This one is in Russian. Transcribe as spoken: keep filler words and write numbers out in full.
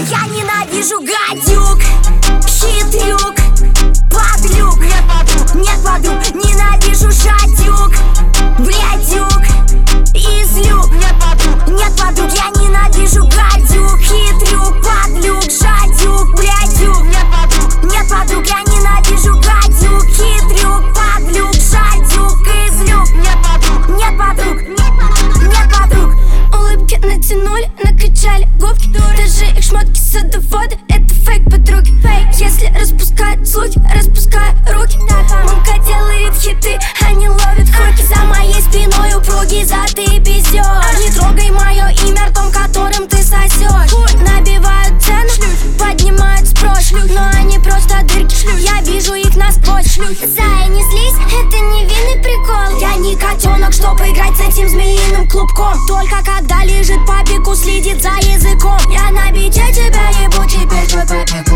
Я ненавижу гадюк, хитрюк, подлюк. Нет подруг, ненавижу жадюк, блядюк и злюк. Нет подруг, я ненавижу гадюк, хитрюк, подлюк, жадюк, блядюк. Нет подруг, я ненавижу гадюк, хитрюк, подлюк, жадюк и злюк. Нет подруг, нет подруг. Улыбки натянули, накачали губки. Даже их шмотки садоводы, это фейк подруги. Если распускают слухи, распускаю руки. Мамка делает хиты, они ловят хуки. За моей спиной упругий зад и пиздёшь. Не трогай мое имя ртом, которым ты сосёшь. Набивают цену, поднимают спрос, но они просто дырки, я вижу их насквозь. Зая, не злись, это невинный прикол. Я не котенок, чтобы играть с этим змеиным клубком. Только когда лежит по пику, следит за языком. Я на бите тебя ебу, теперь твой папик.